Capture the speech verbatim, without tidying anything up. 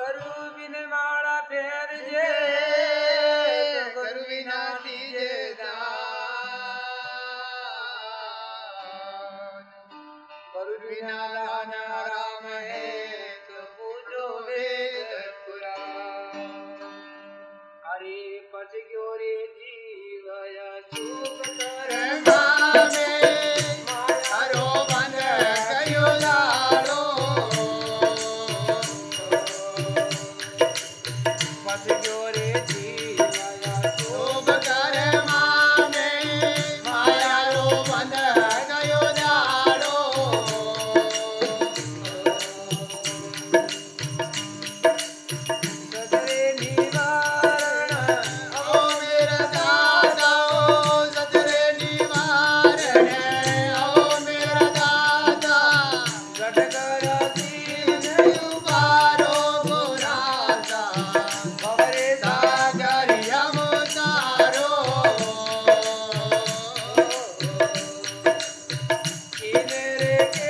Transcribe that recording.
करू बिन माला फेर जे करू बिना दीजे दान करू बिना दान राम है तो पूजो वेद पुराण हरि पच गयो रे जीव या चूक कर मामे हरो बंद कयो लाड़ो पच गयो रे जीव या शोभ कर मामे माया रो बंद कयो लाड़ो सदरे निवारण ओ मेरा दादा ओ सतरे निवारण ओ मेरा दादा गट कर दीन उबारो गुरादा खबरे सागर यम तारो इन रे के